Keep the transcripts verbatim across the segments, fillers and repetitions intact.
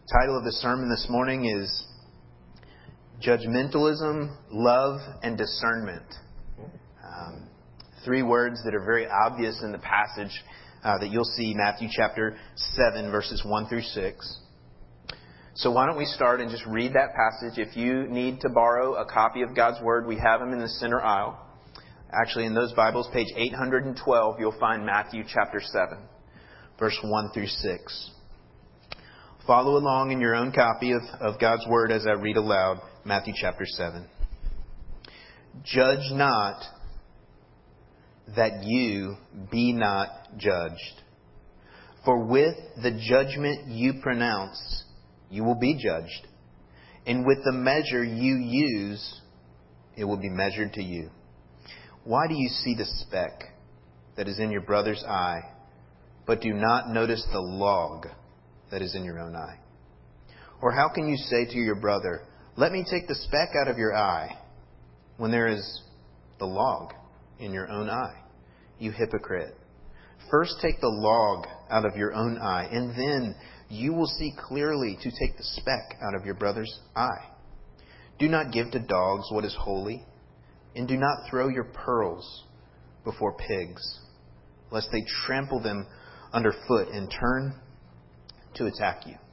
Title of the sermon this morning is Judgmentalism, Love, and Discernment. Um, three words that are very obvious in the passage uh, that you'll see, Matthew chapter seven, verses one through six. So why don't we start and just read that passage. If you need to borrow a copy of God's Word, we have them in the center aisle. Actually, in those Bibles, page eight hundred twelve, you'll find Matthew chapter seven, verse one through six. Follow along in your own copy of, of God's Word as I read aloud Matthew chapter seven. Judge not that you be not judged. For with the judgment you pronounce, you will be judged. And with the measure you use, it will be measured to you. Why do you see the speck that is in your brother's eye, but do not notice the log that is in your own eye? Or how can you say to your brother, let me take the speck out of your eye, when there is the log in your own eye? You hypocrite. First take the log out of your own eye, and then you will see clearly to take the speck out of your brother's eye. Do not give to dogs what is holy, and do not throw your pearls before pigs, lest they trample them underfoot and turn to attack you.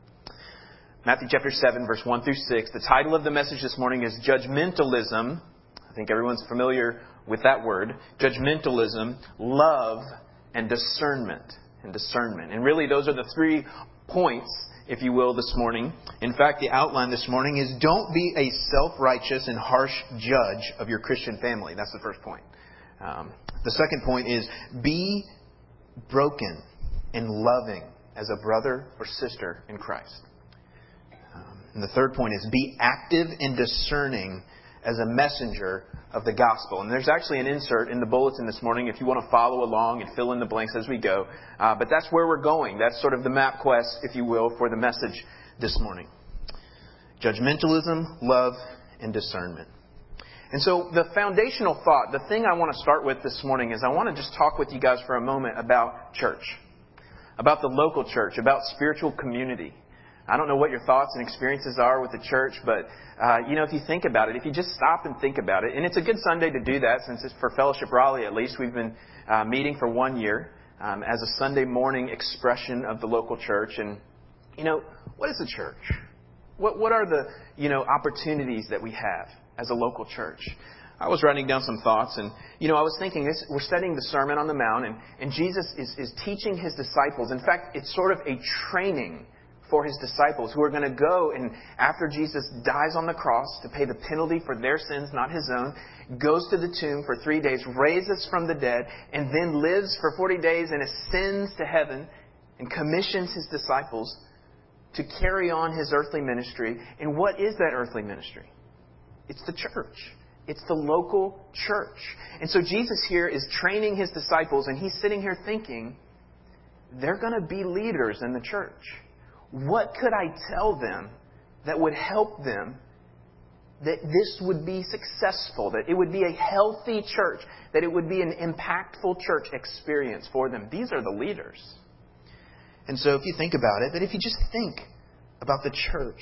Matthew chapter seven, verse one through six. The title of the message this morning is Judgmentalism. I think everyone's familiar with that word. Judgmentalism, Love, and Discernment. And discernment. And really those are the three points, if you will, this morning. In fact, the outline this morning is don't be a self-righteous and harsh judge of your Christian family. That's the first point. Um, the second point is be broken and loving as a brother or sister in Christ. Um, and the third point is be active and discerning as a messenger of the gospel. And there's actually an insert in the bulletin this morning if you want to follow along and fill in the blanks as we go. Uh, but that's where we're going. That's sort of the map quest, if you will, for the message this morning. Judgmentalism, love, and discernment. And so the foundational thought, the thing I want to start with this morning is I want to just talk with you guys for a moment about church. About the local church, about spiritual community. I don't know what your thoughts and experiences are with the church, but, uh, you know, if you think about it, if you just stop and think about it, and it's a good Sunday to do that, since it's for Fellowship Raleigh at least, we've been uh, meeting for one year um, as a Sunday morning expression of the local church. And, you know, what is a church? What what are the, you know, opportunities that we have as a local church? I was writing down some thoughts, and, you know, I was thinking this, we're studying the Sermon on the Mount, and, and Jesus is, is teaching His disciples. In fact, it's sort of a training for His disciples who are going to go, and after Jesus dies on the cross to pay the penalty for their sins, not His own, goes to the tomb for three days, raises from the dead, and then lives for forty days and ascends to heaven and commissions His disciples to carry on His earthly ministry. And what is that earthly ministry? It's the church. It's the local church. And so Jesus here is training His disciples, and He's sitting here thinking, they're going to be leaders in the church. What could I tell them that would help them, that this would be successful, that it would be a healthy church, that it would be an impactful church experience for them? These are the leaders. And so if you think about it, that if you just think about the church,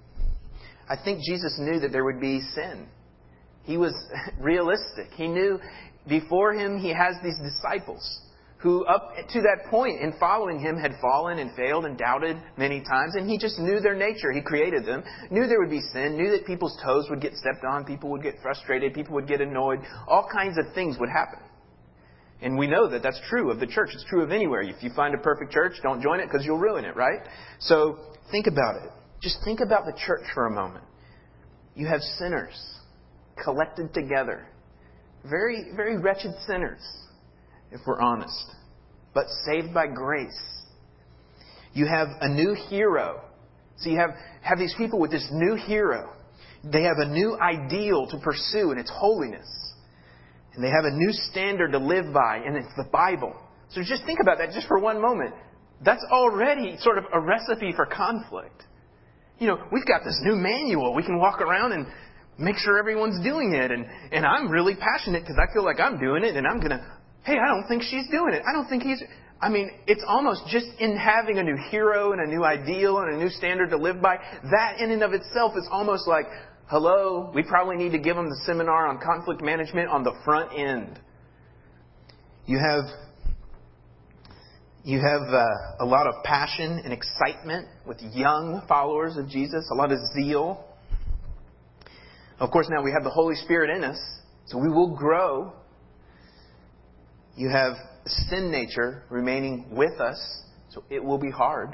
I think Jesus knew that there would be sin. He was realistic. He knew before Him He has these disciples who up to that point in following Him had fallen and failed and doubted many times. And He just knew their nature. He created them, knew there would be sin, knew that people's toes would get stepped on, people would get frustrated, people would get annoyed. All kinds of things would happen. And we know that that's true of the church. It's true of anywhere. If you find a perfect church, don't join it because you'll ruin it, right? So think about it. Just think about the church for a moment. You have sinners collected together. Very, very wretched sinners, if we're honest, but saved by grace. You have a new hero. So you have, have these people with this new hero. They have a new ideal to pursue, and it's holiness. And they have a new standard to live by, and it's the Bible. So just think about that just for one moment. That's already sort of a recipe for conflict. You know, we've got this new manual. We can walk around and make sure everyone's doing it. And, and I'm really passionate because I feel like I'm doing it. And I'm going to, hey, I don't think she's doing it. I don't think he's... I mean, it's almost just in having a new hero and a new ideal and a new standard to live by, that in and of itself is almost like, hello, we probably need to give them the seminar on conflict management on the front end. You have you have uh, a lot of passion and excitement with young followers of Jesus, a lot of zeal. Of course, now we have the Holy Spirit in us, so we will grow. You have the sin nature remaining with us, so it will be hard.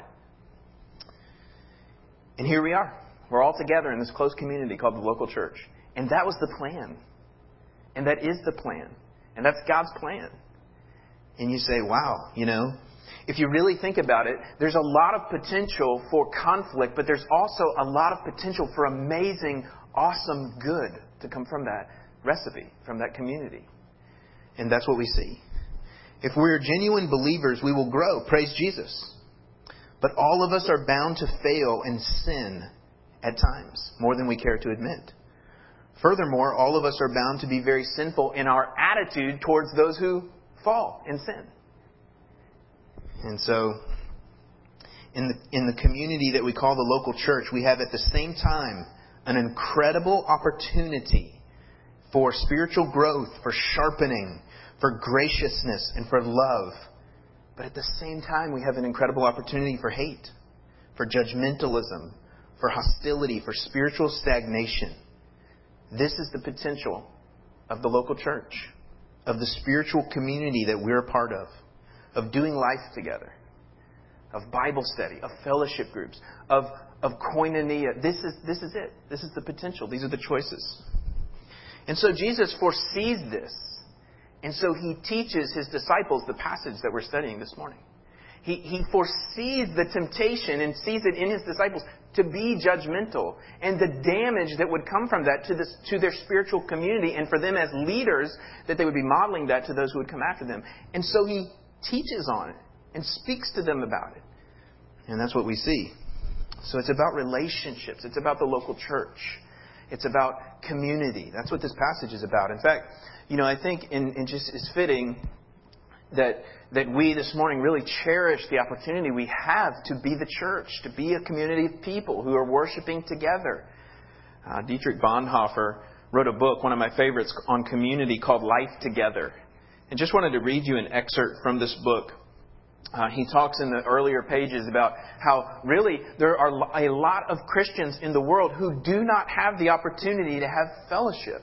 And here we are. We're all together in this close community called the local church. And that was the plan. And that is the plan. And that's God's plan. And you say, wow, you know, if you really think about it, there's a lot of potential for conflict, but there's also a lot of potential for amazing, awesome good to come from that recipe, from that community. And that's what we see. If we're genuine believers, we will grow. Praise Jesus. But all of us are bound to fail and sin at times, more than we care to admit. Furthermore, all of us are bound to be very sinful in our attitude towards those who fall in sin. And so, in the, in the community that we call the local church, we have at the same time an incredible opportunity for spiritual growth, for sharpening, for graciousness, and for love. But at the same time, we have an incredible opportunity for hate, for judgmentalism, for hostility, for spiritual stagnation. This is the potential of the local church, of the spiritual community that we're a part of, of doing life together, of Bible study, of fellowship groups, of, of koinonia. This is, this is it. This is the potential. These are the choices. And so Jesus foresees this. And so He teaches His disciples the passage that we're studying this morning. He, he foresees the temptation and sees it in His disciples to be judgmental and the damage that would come from that to this, to their spiritual community, and for them as leaders, that they would be modeling that to those who would come after them. And so He teaches on it and speaks to them about it. And that's what we see. So it's about relationships. It's about the local church. It's about community. That's what this passage is about. In fact, you know, I think in, in just is fitting that that we this morning really cherish the opportunity we have to be the church, to be a community of people who are worshiping together. Uh, Dietrich Bonhoeffer wrote a book, one of my favorites, on community called Life Together. And just wanted to read you an excerpt from this book. Uh, he talks in the earlier pages about how really there are a lot of Christians in the world who do not have the opportunity to have fellowship,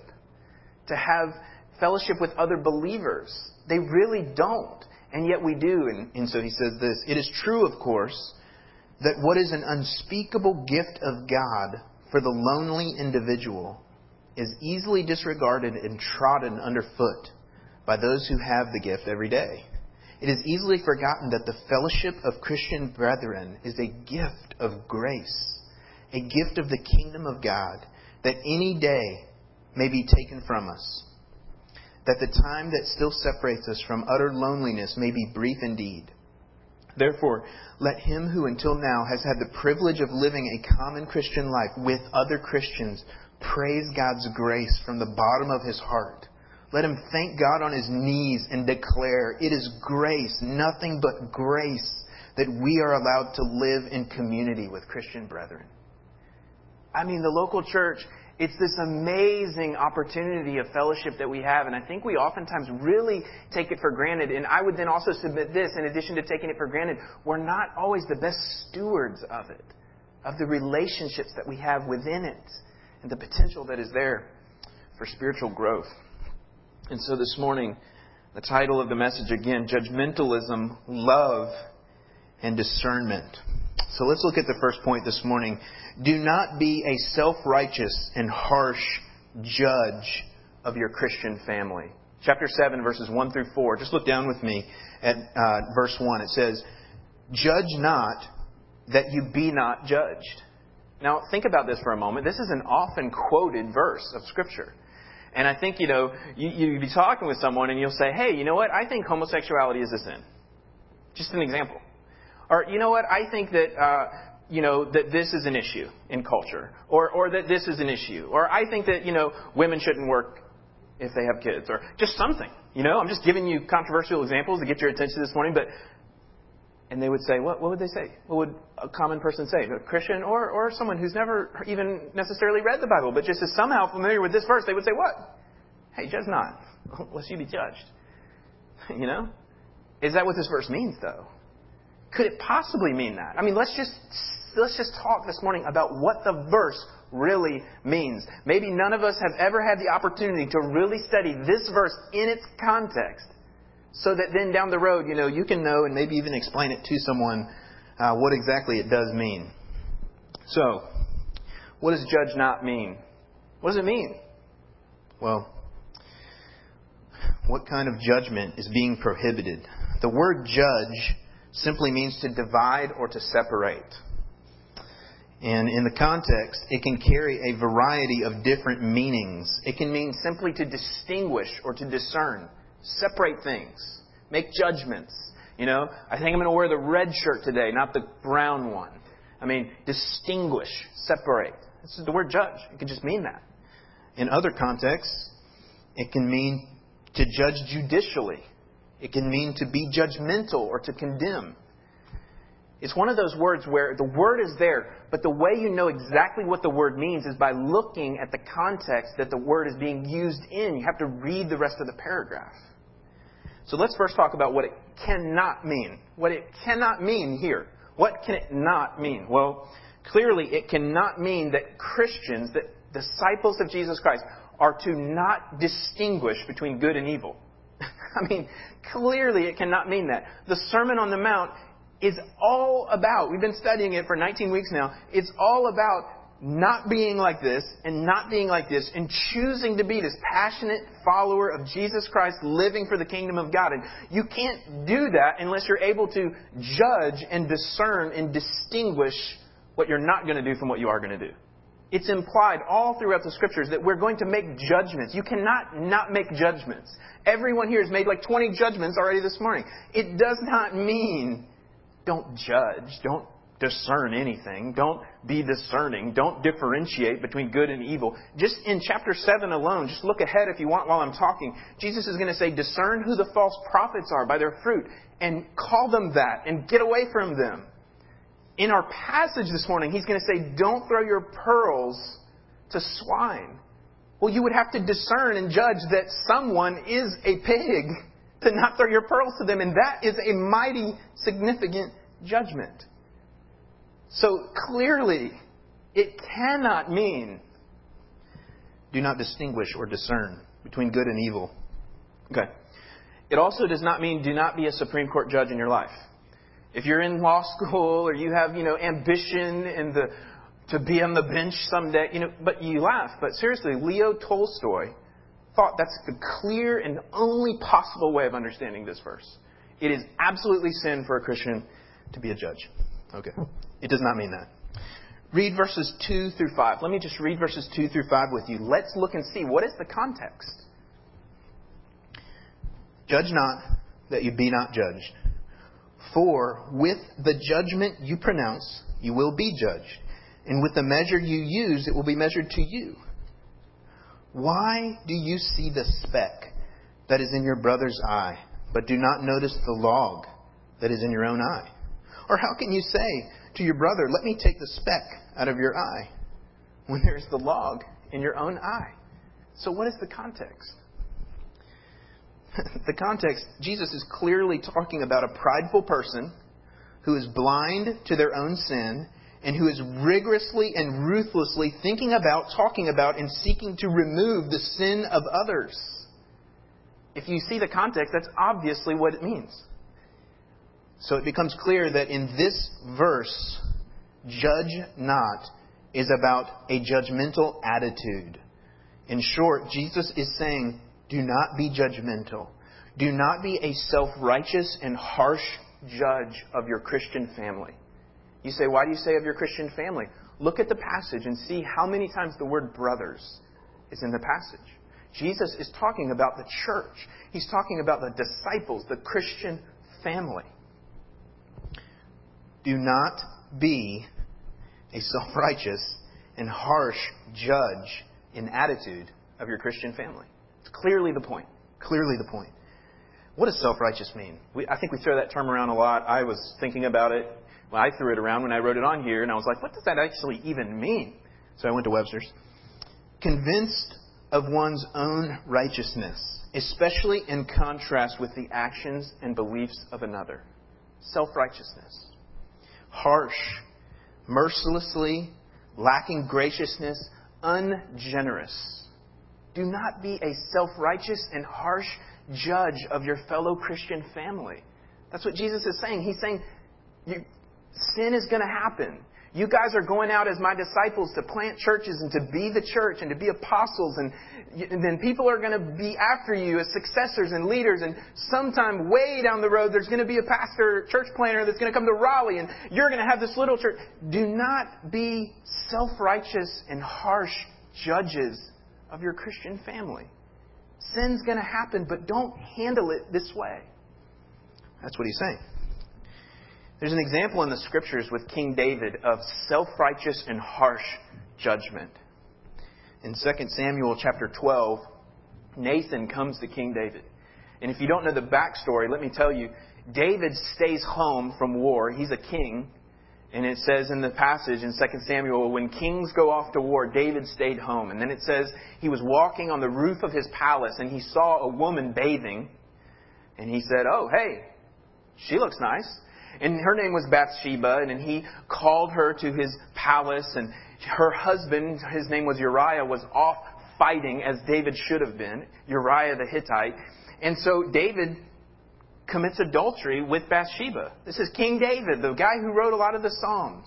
to have fellowship with other believers. They really don't. And yet we do. And, and so he says this: it is true, of course, that what is an unspeakable gift of God for the lonely individual is easily disregarded and trodden underfoot by those who have the gift every day. It is easily forgotten that the fellowship of Christian brethren is a gift of grace, a gift of the kingdom of God, that any day may be taken from us, that the time that still separates us from utter loneliness may be brief indeed. Therefore, let him who until now has had the privilege of living a common Christian life with other Christians praise God's grace from the bottom of his heart. Let him thank God on his knees and declare, it is grace, nothing but grace, that we are allowed to live in community with Christian brethren. I mean, the local church, it's this amazing opportunity of fellowship that we have. And I think we oftentimes really take it for granted. And I would then also submit this, in addition to taking it for granted, we're not always the best stewards of it, of the relationships that we have within it, and the potential that is there for spiritual growth. And so this morning, the title of the message again, Judgmentalism, Love, and Discernment. So let's look at the first point this morning. Do not be a self-righteous and harsh judge of your Christian family. Chapter seven, verses one through four. Just look down with me at uh, verse one. It says, judge not that you be not judged. Now, think about this for a moment. This is an often quoted verse of Scripture. And I think, you know, you, you'd be talking with someone and you'll say, hey, you know what? I think homosexuality is a sin. Just an example. Or, you know what? I think that, uh, you know, that this is an issue in culture. Or, or that this is an issue. Or I think that, you know, women shouldn't work if they have kids. Or just something. You know, I'm just giving you controversial examples to get your attention this morning. But And they would say, what, what would they say? What would a common person say? A Christian or, or someone who's never even necessarily read the Bible, but just is somehow familiar with this verse, they would say what? Hey, judge not, lest you be judged. You know? Is that what this verse means, though? Could it possibly mean that? I mean, let's just let's just talk this morning about what the verse really means. Maybe none of us have ever had the opportunity to really study this verse in its context, so that then down the road, you know, you can know and maybe even explain it to someone uh, what exactly it does mean. So, what does judge not mean? What does it mean? Well, what kind of judgment is being prohibited? The word judge simply means to divide or to separate. And in the context, it can carry a variety of different meanings. It can mean simply to distinguish or to discern, separate things, make judgments. You know, I think I'm going to wear the red shirt today, not the brown one. I mean, distinguish, separate. This is the word judge. It can just mean that. In other contexts, it can mean to judge judicially. It can mean to be judgmental or to condemn. It's one of those words where the word is there, but the way you know exactly what the word means is by looking at the context that the word is being used in. You have to read the rest of the paragraph. So let's first talk about what it cannot mean. What it cannot mean here. What can it not mean? Well, clearly it cannot mean that Christians, that disciples of Jesus Christ, are to not distinguish between good and evil. I mean, clearly it cannot mean that. The Sermon on the Mount is all about, we've been studying it for nineteen weeks now, it's all about not being like this and not being like this and choosing to be this passionate follower of Jesus Christ living for the kingdom of God. And you can't do that unless you're able to judge and discern and distinguish what you're not going to do from what you are going to do. It's implied all throughout the Scriptures that we're going to make judgments. You cannot not make judgments. Everyone here has made like twenty judgments already this morning. It does not mean don't judge, don't discern anything, don't be discerning, don't differentiate between good and evil. Just in chapter seven alone, just look ahead if you want while I'm talking. Jesus is going to say, discern who the false prophets are by their fruit and call them that and get away from them. In our passage this morning, he's going to say, don't throw your pearls to swine. Well, you would have to discern and judge that someone is a pig to not throw your pearls to them. And that is a mighty significant judgment. So clearly, it cannot mean do not distinguish or discern between good and evil. Okay. It also does not mean do not be a Supreme Court judge in your life. If you're in law school or you have, you know, ambition in the to be on the bench someday, you know, but you laugh. But seriously, Leo Tolstoy thought that's the clear and only possible way of understanding this verse. It is absolutely sin for a Christian to be a judge. Okay. It does not mean that. Read verses two through five. Let me just read verses two through five with you. Let's look and see what is the context. Judge not that you be not judged. For with the judgment you pronounce, you will be judged. And with the measure you use, it will be measured to you. Why do you see the speck that is in your brother's eye, but do not notice the log that is in your own eye? Or how can you say to your brother, let me take the speck out of your eye, when there is the log in your own eye? So what is the context? The context, Jesus is clearly talking about a prideful person who is blind to their own sin and who is rigorously and ruthlessly thinking about, talking about, and seeking to remove the sin of others. If you see the context, that's obviously what it means. So it becomes clear that in this verse, judge not is about a judgmental attitude. In short, Jesus is saying, do not be judgmental. Do not be a self-righteous and harsh judge of your Christian family. You say, why do you say of your Christian family? Look at the passage and see how many times the word brothers is in the passage. Jesus is talking about the church. He's talking about the disciples, the Christian family. Do not be a self-righteous and harsh judge in attitude of your Christian family. It's clearly the point. Clearly the point. What does self-righteous mean? We, I think we throw that term around a lot. I was thinking about it. Well, I threw it around when I wrote it on here, and I was like, what does that actually even mean? So I went to Webster's. Convinced of one's own righteousness, especially in contrast with the actions and beliefs of another. Self-righteousness. Harsh, mercilessly, lacking graciousness, ungenerous. Do not be a self-righteous and harsh judge of your fellow Christian family. That's what Jesus is saying. He's saying, you, sin is going to happen. You guys are going out as my disciples to plant churches and to be the church and to be apostles. And, and then people are going to be after you as successors and leaders. And sometime way down the road, there's going to be a pastor, church planter that's going to come to Raleigh. And you're going to have this little church. Do not be self-righteous and harsh judges of your Christian family. Sin's going to happen, but don't handle it this way. That's what he's saying. There's an example in the Scriptures with King David of self-righteous and harsh judgment. In Second Samuel chapter twelve, Nathan comes to King David. And if you don't know the backstory, let me tell you, David stays home from war. He's a king. And it says in the passage in Second Samuel, when kings go off to war, David stayed home. And then it says he was walking on the roof of his palace and he saw a woman bathing. And he said, oh, hey, she looks nice. And her name was Bathsheba, and he called her to his palace, and her husband, his name was Uriah, was off fighting as David should have been, Uriah the Hittite. And so David commits adultery with Bathsheba. This is King David, the guy who wrote a lot of the Psalms.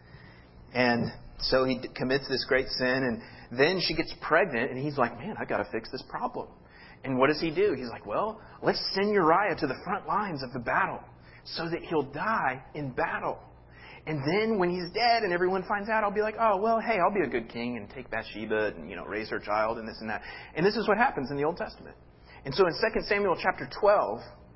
And so he commits this great sin, and then she gets pregnant, and he's like, man, I've got to fix this problem. And what does he do? He's like, well, let's send Uriah to the front lines of the battle, so that he'll die in battle. And then when he's dead and everyone finds out, I'll be like, oh, well, hey, I'll be a good king and take Bathsheba and, you know, raise her child and this and that. And this is what happens in the Old Testament. And so in Second Samuel chapter twelve,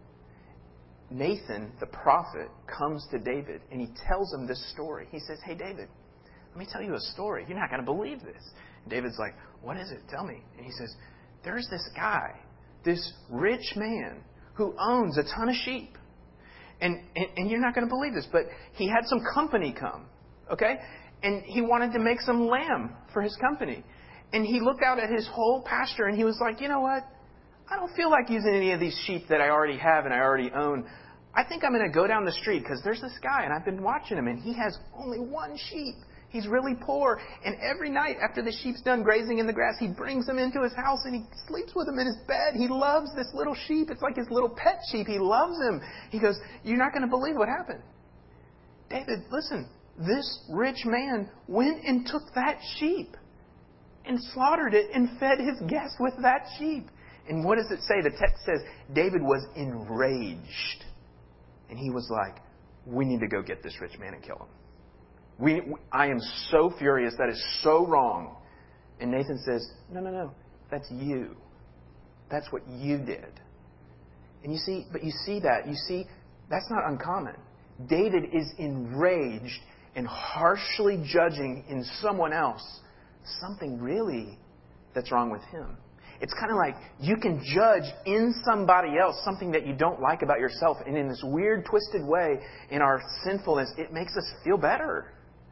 Nathan, the prophet, comes to David and he tells him this story. He says, hey, David, let me tell you a story. You're not going to believe this. And David's like, what is it? Tell me. And he says, there's this guy, this rich man who owns a ton of sheep. And, and, and you're not going to believe this, but he had some company come, okay? And he wanted to make some lamb for his company. And he looked out at his whole pasture and he was like, you know what? I don't feel like using any of these sheep that I already have and I already own. I think I'm going to go down the street because there's this guy and I've been watching him and he has only one sheep. He's really poor. And every night after the sheep's done grazing in the grass, he brings them into his house and he sleeps with them in his bed. He loves this little sheep. It's like his little pet sheep. He loves him. He goes, you're not going to believe what happened. David, listen, this rich man went and took that sheep and slaughtered it and fed his guests with that sheep. And what does it say? The text says David was enraged. And he was like, we need to go get this rich man and kill him. We, we, I am so furious. That is so wrong. And Nathan says, no, no, no. That's you. That's what you did. And you see, but you see that. You see, that's not uncommon. David is enraged and harshly judging in someone else something really that's wrong with him. It's kind of like you can judge in somebody else something that you don't like about yourself. And in this weird, twisted way, in our sinfulness, it makes us feel better.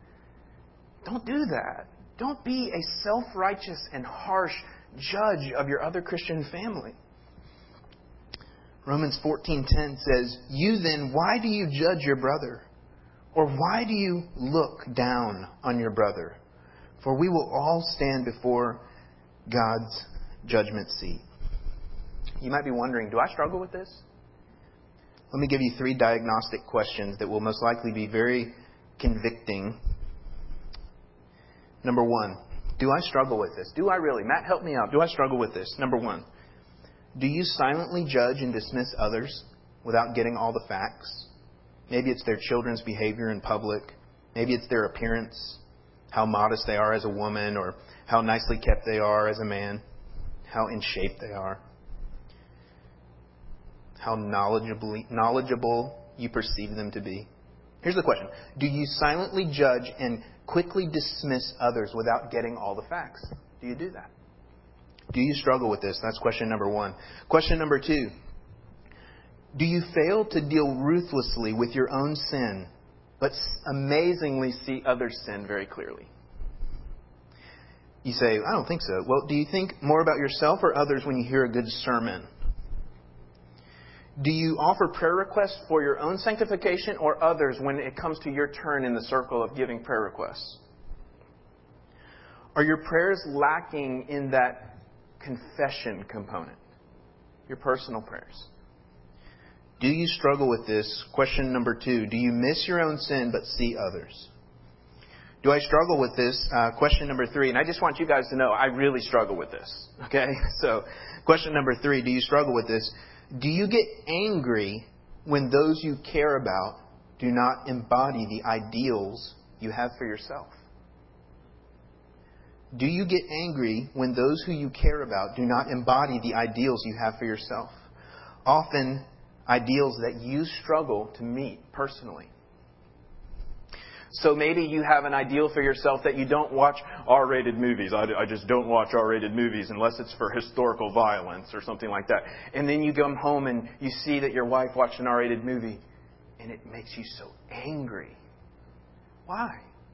Don't do that. Don't be a self-righteous and harsh judge of your other Christian family. Romans fourteen ten says, you then, why do you judge your brother? Or why do you look down on your brother? For we will all stand before God's judgment seat. You might be wondering, do I struggle with this? Let me give you three diagnostic questions that will most likely be very convicting. Number one, do I struggle with this? Do I really? Matt, help me out. Do I struggle with this? Number one, do you silently judge and dismiss others without getting all the facts? Maybe it's their children's behavior in public. Maybe it's their appearance, how modest they are as a woman, or how nicely kept they are as a man, how in shape they are, how knowledgeable, knowledgeable you perceive them to be. Here's the question. Do you silently judge and quickly dismiss others without getting all the facts? Do you do that? Do you struggle with this? That's question number one. Question number two. Do you fail to deal ruthlessly with your own sin, but amazingly see others' sin very clearly? You say, I don't think so. Well, do you think more about yourself or others when you hear a good sermon? Do you offer prayer requests for your own sanctification or others when it comes to your turn in the circle of giving prayer requests? Are your prayers lacking in that confession component? Your personal prayers? Do you struggle with this? Question number two. Do you miss your own sin but see others? Do I struggle with this? Uh, question number three. And I just want you guys to know I really struggle with this. Okay? So question number three. Do you struggle with this? Do you get angry when those you care about do not embody the ideals you have for yourself? Do you get angry when those who you care about do not embody the ideals you have for yourself? Often, ideals that you struggle to meet personally. So maybe you have an ideal for yourself that you don't watch R-rated movies. I, I just don't watch R-rated movies unless it's for historical violence or something like that. And then you come home and you see that your wife watched an R-rated movie and it makes you so angry. Why?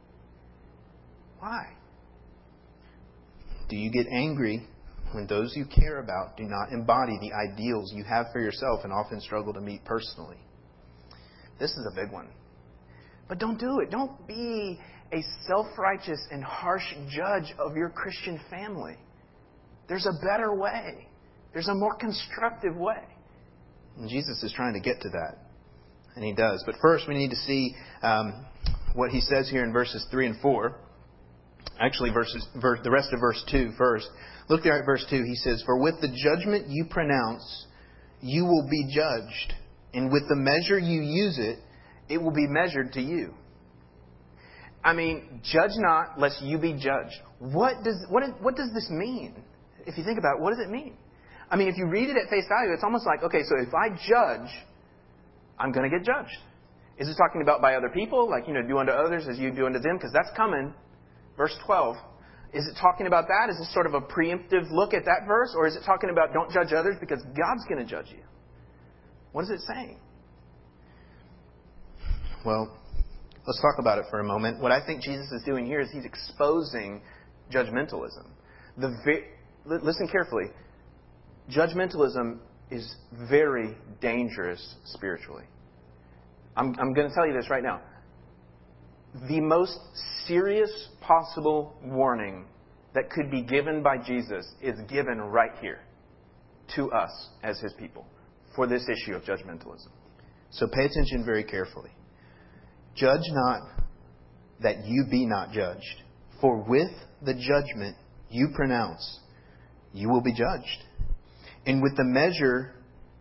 Why? Do you get angry when those you care about do not embody the ideals you have for yourself and often struggle to meet personally? This is a big one. But don't do it. Don't be a self-righteous and harsh judge of your Christian family. There's a better way. There's a more constructive way. And Jesus is trying to get to that. And He does. But first we need to see um, what He says here in verses three and four. Actually, verses, verse, the rest of verse two first. Look there at verse two. He says, "For with the judgment you pronounce, you will be judged. And with the measure you use it, it will be measured to you." I mean, judge not, lest you be judged. What does what what does this mean? If you think about it, what does it mean? I mean, if you read it at face value, it's almost like, okay, so if I judge, I'm going to get judged. Is it talking about by other people? Like, you know, do unto others as you do unto them? Because that's coming. Verse twelve. Is it talking about that? Is this sort of a preemptive look at that verse? Or is it talking about don't judge others because God's going to judge you? What is it saying? Well, let's talk about it for a moment. What I think Jesus is doing here is He's exposing judgmentalism. The ve- Listen carefully. Judgmentalism is very dangerous spiritually. I'm, I'm going to tell you this right now. The most serious possible warning that could be given by Jesus is given right here to us as His people for this issue of judgmentalism. So pay attention very carefully. Judge not that you be not judged. For with the judgment you pronounce, you will be judged. And with the measure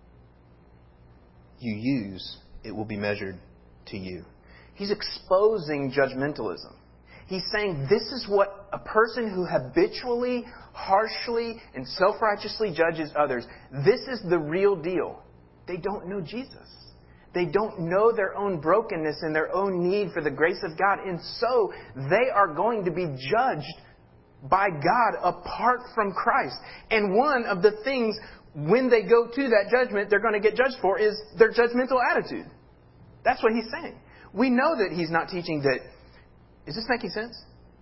you use, it will be measured to you. He's exposing judgmentalism. He's saying this is what a person who habitually, harshly, and self-righteously judges others, this is the real deal. They don't know Jesus. They don't know their own brokenness and their own need for the grace of God. And so they are going to be judged by God apart from Christ. And one of the things when they go to that judgment they're going to get judged for is their judgmental attitude. That's what He's saying. We know that He's not teaching that. Is this making sense?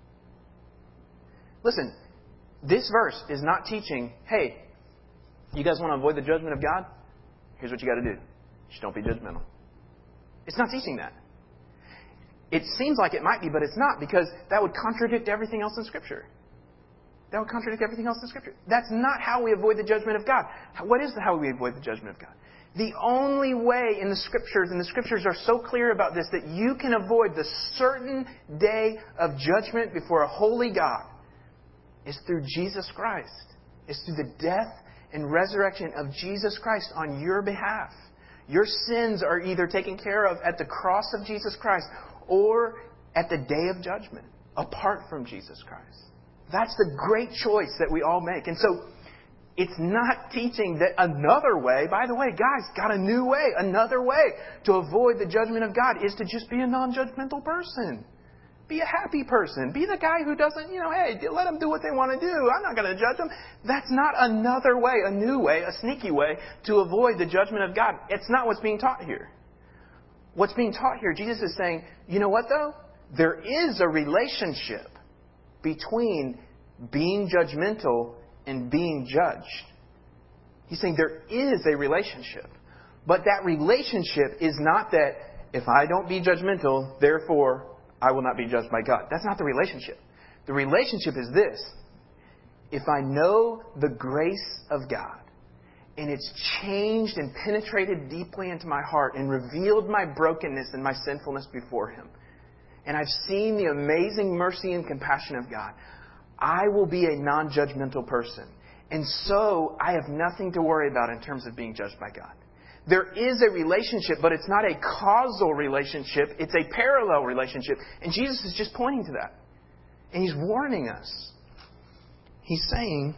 Listen, this verse is not teaching, hey, you guys want to avoid the judgment of God? Here's what you got to do. Just don't be judgmental. It's not teaching that. It seems like it might be, but it's not, because that would contradict everything else in Scripture. That would contradict everything else in Scripture. That's not how we avoid the judgment of God. What is how we avoid the judgment of God? The only way in the Scriptures, and the Scriptures are so clear about this, that you can avoid the certain day of judgment before a holy God is through Jesus Christ. It's through the death and resurrection of Jesus Christ on your behalf. Your sins are either taken care of at the cross of Jesus Christ or at the day of judgment, apart from Jesus Christ. That's the great choice that we all make. And so, it's not teaching that another way, by the way, guys, got a new way, another way to avoid the judgment of God is to just be a non-judgmental person. Be a happy person. Be the guy who doesn't, you know, hey, let them do what they want to do. I'm not going to judge them. That's not another way, a new way, a sneaky way to avoid the judgment of God. It's not what's being taught here. What's being taught here, Jesus is saying, you know what though? There is a relationship between being judgmental and being judged. He's saying there is a relationship. But that relationship is not that if I don't be judgmental, therefore I will not be judged by God. That's not the relationship. The relationship is this. If I know the grace of God, and it's changed and penetrated deeply into my heart and revealed my brokenness and my sinfulness before Him, and I've seen the amazing mercy and compassion of God, I will be a non-judgmental person. And so I have nothing to worry about in terms of being judged by God. There is a relationship, but it's not a causal relationship. It's a parallel relationship. And Jesus is just pointing to that. And He's warning us. He's saying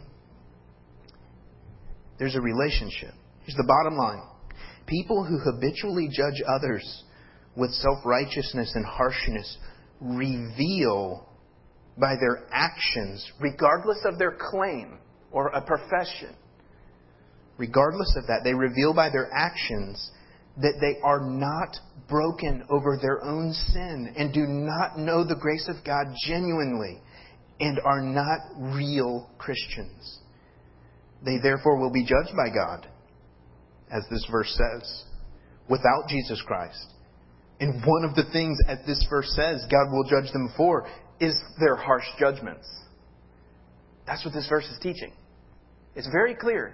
there's a relationship. Here's the bottom line. People who habitually judge others with self-righteousness and harshness reveal by their actions, regardless of their claim or a profession, regardless of that, they reveal by their actions that they are not broken over their own sin and do not know the grace of God genuinely and are not real Christians. They therefore will be judged by God, as this verse says, without Jesus Christ. And one of the things, as this verse says, God will judge them for is their harsh judgments. That's what this verse is teaching. It's very clear.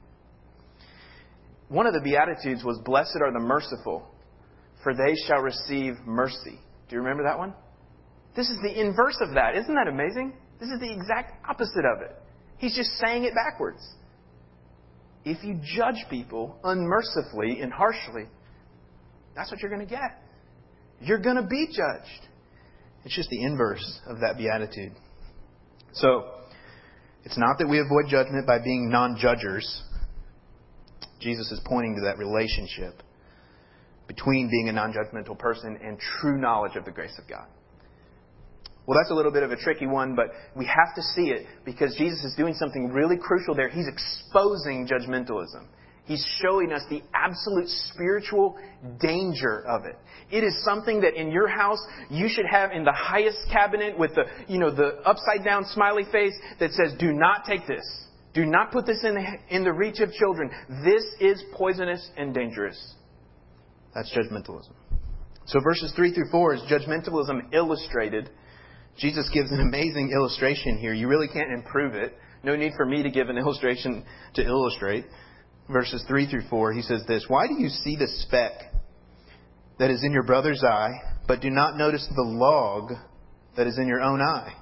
One of the Beatitudes was, blessed are the merciful, for they shall receive mercy. Do you remember that one? This is the inverse of that. Isn't that amazing? This is the exact opposite of it. He's just saying it backwards. If you judge people unmercifully and harshly, that's what you're going to get. You're going to be judged. It's just the inverse of that beatitude. So, it's not that we avoid judgment by being non-judgers. Jesus is pointing to that relationship between being a non-judgmental person and true knowledge of the grace of God. Well, that's a little bit of a tricky one, but we have to see it because Jesus is doing something really crucial there. He's exposing judgmentalism. He's showing us the absolute spiritual danger of it. It is something that in your house you should have in the highest cabinet with the, you know, the upside down smiley face that says, do not take this. Do not put this in the, in the reach of children. This is poisonous and dangerous. That's judgmentalism. So verses three through four is judgmentalism illustrated. Jesus gives an amazing illustration here. You really can't improve it. No need for me to give an illustration to illustrate. Verses three through four, he says this, why do you see the speck that is in your brother's eye, but do not notice the log that is in your own eye?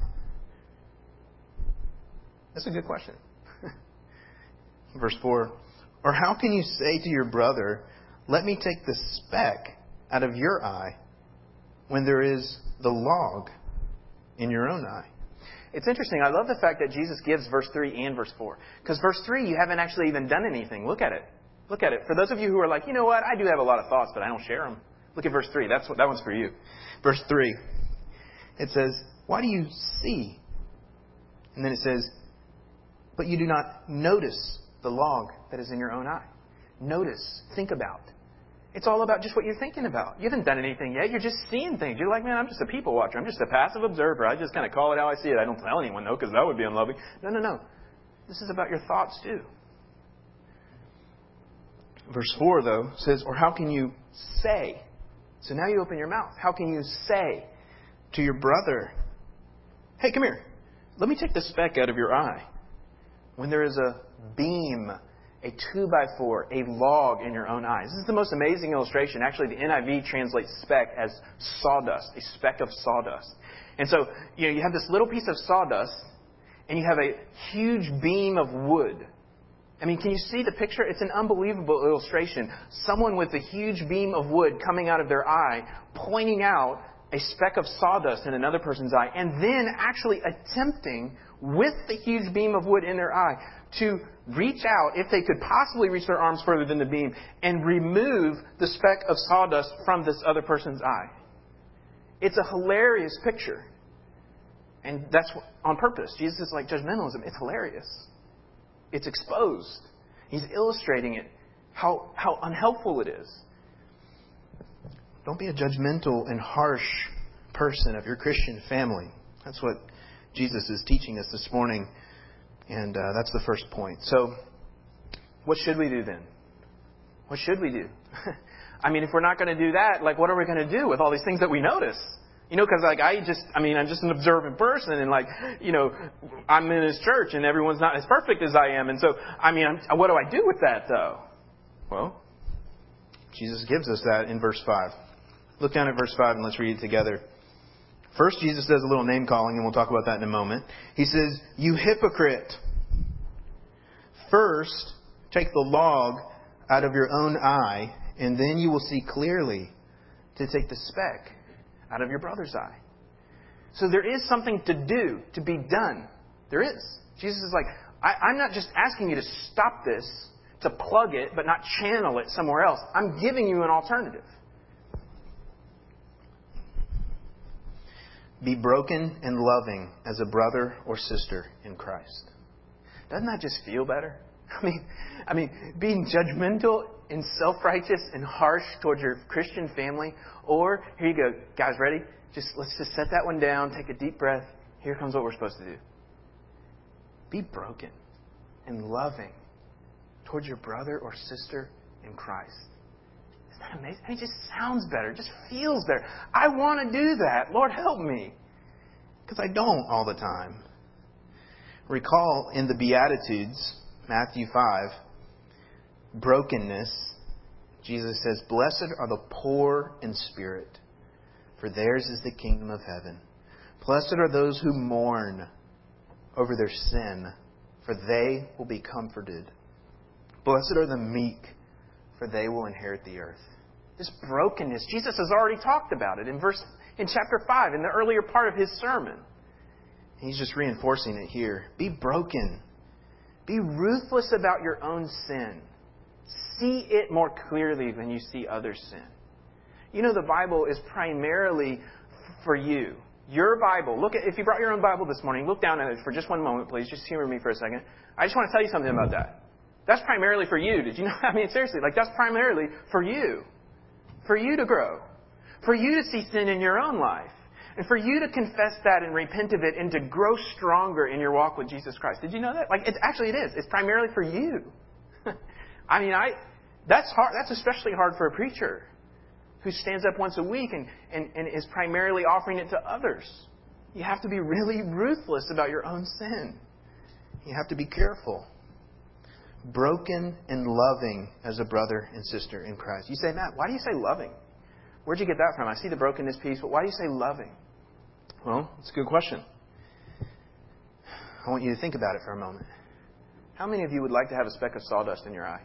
That's a good question. Verse four, or how can you say to your brother, let me take the speck out of your eye when there is the log in your own eye? It's interesting. I love the fact that Jesus gives verse three and verse four. Because verse three, you haven't actually even done anything. Look at it. Look at it. For those of you who are like, you know what, I do have a lot of thoughts, but I don't share them. Look at verse three. That's what, that one's for you. Verse three, it says, why do you see? And then it says, but you do not notice the log that is in your own eye. Notice. Think about. It's all about just what you're thinking about. You haven't done anything yet. You're just seeing things. You're like, man, I'm just a people watcher. I'm just a passive observer. I just kind of call it how I see it. I don't tell anyone, though, because that would be unloving. No, no, no. This is about your thoughts, too. Verse four, though, says, or how can you say? So now you open your mouth. How can you say to your brother, hey, come here. Let me take the speck out of your eye. When there is a beam, a two by four, a log in your own eyes. This is the most amazing illustration. Actually, the N I V translates speck as sawdust, a speck of sawdust. And so, you know, you have this little piece of sawdust, and you have a huge beam of wood. I mean, can you see the picture? It's an unbelievable illustration. Someone with a huge beam of wood coming out of their eye, pointing out a speck of sawdust in another person's eye, and then actually attempting, with the huge beam of wood in their eye, to reach out, if they could possibly reach their arms further than the beam, and remove the speck of sawdust from this other person's eye. It's a hilarious picture. And that's on purpose. Jesus is like judgmentalism. It's hilarious. It's exposed. He's illustrating it, how, how unhelpful it is. Don't be a judgmental and harsh person of your Christian family. That's what Jesus is teaching us this morning. And uh, that's the first point. So, what should we do then? What should we do? I mean, if we're not going to do that, like, what are we going to do with all these things that we notice? You know, because, like, I just, I mean, I'm just an observant person. And, like, you know, I'm in this church and everyone's not as perfect as I am. And so, I mean, I'm, what do I do with that, though? Well, Jesus gives us that in verse five. Look down at verse five and let's read it together. First, Jesus does a little name calling, and we'll talk about that in a moment. He says, "You hypocrite! First, take the log out of your own eye, and then you will see clearly to take the speck out of your brother's eye." So there is something to do, to be done. There is. Jesus is like, I, I'm not just asking you to stop this, to plug it, but not channel it somewhere else. I'm giving you an alternative. Be broken and loving as a brother or sister in Christ. Doesn't that just feel better? I mean, I mean, being judgmental and self-righteous and harsh towards your Christian family, or here you go, guys, ready? Just let's just set that one down. Take a deep breath. Here comes what we're supposed to do. Be broken and loving towards your brother or sister in Christ. Isn't that amazing? It just sounds better. It just feels better. I want to do that. Lord, help me. Because I don't all the time. Recall in the Beatitudes, Matthew five, brokenness, Jesus says, "Blessed are the poor in spirit, for theirs is the kingdom of heaven. Blessed are those who mourn over their sin, for they will be comforted. Blessed are the meek, for they will inherit the earth." This brokenness, Jesus has already talked about it in verse in chapter five, in the earlier part of his sermon. He's just reinforcing it here. Be broken. Be ruthless about your own sin. See it more clearly than you see others' sin. You know, the Bible is primarily for you. Your Bible. Look at, if you brought your own Bible this morning, look down at it for just one moment, please. Just humor me for a second. I just want to tell you something about that. That's primarily for you. Did you know? I mean, seriously, like that's primarily for you. For you to grow. For you to see sin in your own life. And for you to confess that and repent of it and to grow stronger in your walk with Jesus Christ. Did you know that? Like, it's actually it is. It's primarily for you. I mean, I that's hard. That's especially hard for a preacher who stands up once a week and, and, and is primarily offering it to others. You have to be really ruthless about your own sin. You have to be careful. Broken and loving as a brother and sister in Christ. You say, "Matt, why do you say loving? Where'd you get that from? I see the brokenness piece, but why do you say loving?" Well, it's a good question. I want you to think about it for a moment. How many of you would like to have a speck of sawdust in your eye?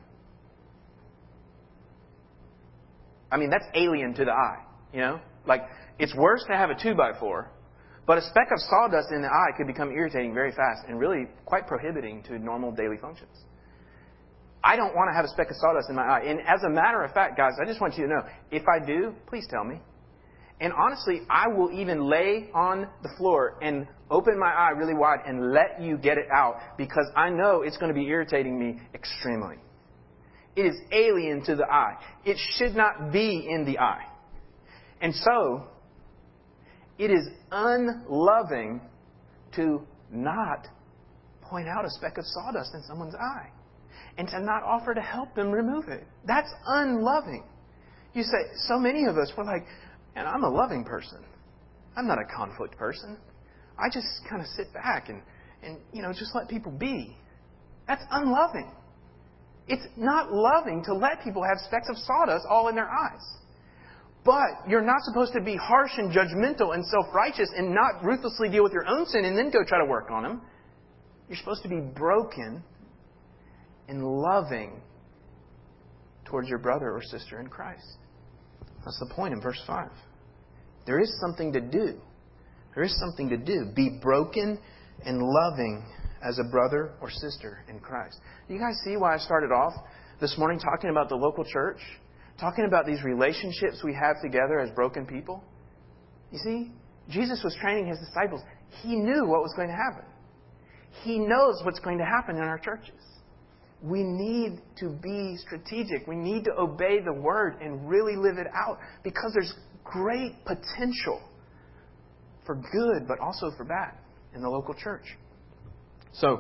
I mean, that's alien to the eye, you know? Like, it's worse to have a two by four, but a speck of sawdust in the eye could become irritating very fast and really quite prohibiting to normal daily functions. I don't want to have a speck of sawdust in my eye. And as a matter of fact, guys, I just want you to know, if I do, please tell me. And honestly, I will even lay on the floor and open my eye really wide and let you get it out because I know it's going to be irritating me extremely. It is alien to the eye. It should not be in the eye. And so, it is unloving to not point out a speck of sawdust in someone's eye and to not offer to help them remove it. That's unloving. You say, so many of us, we're like, "Man, I'm a loving person. I'm not a conflict person. I just kind of sit back and, and, you know, just let people be." That's unloving. It's not loving to let people have specks of sawdust all in their eyes. But you're not supposed to be harsh and judgmental and self-righteous and not ruthlessly deal with your own sin and then go try to work on them. You're supposed to be broken and loving towards your brother or sister in Christ. That's the point in verse five. There is something to do. There is something to do. Be broken and loving as a brother or sister in Christ. Do you guys see why I started off this morning talking about the local church? Talking about these relationships we have together as broken people? You see, Jesus was training his disciples. He knew what was going to happen. He knows what's going to happen in our churches. We need to be strategic. We need to obey the word and really live it out because there's great potential for good, but also for bad in the local church. So,